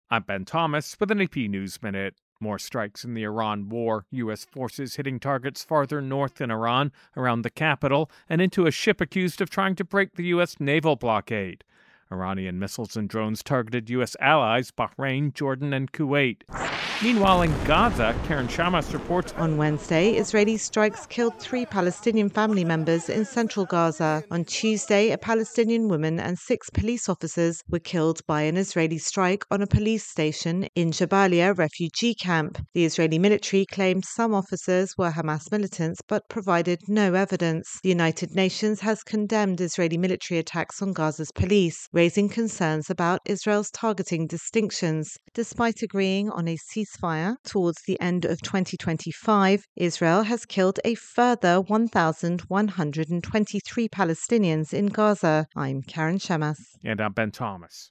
I'm Ben Thomas with an AP News Minute. More strikes in the Iran war. U.S. forces hitting targets farther north in Iran, around the capital, and into a ship accused of trying to break the U.S. naval blockade. Iranian missiles and drones targeted U.S. allies Bahrain, Jordan, and Kuwait. Meanwhile, in Gaza, Karen Shamas reports on Wednesday, Israeli strikes killed 3 Palestinian family members in central Gaza. On Tuesday, a Palestinian woman and 6 police officers were killed by an Israeli strike on a police station in Jabalia refugee camp. The Israeli military claimed some officers were Hamas militants but provided no evidence. The United Nations has condemned Israeli military attacks on Gaza's police, raising concerns about Israel's targeting distinctions. Despite agreeing on a ceasefire towards the end of 2025, Israel has killed a further 1,123 Palestinians in Gaza. I'm Karen Shamas. And I'm Ben Thomas.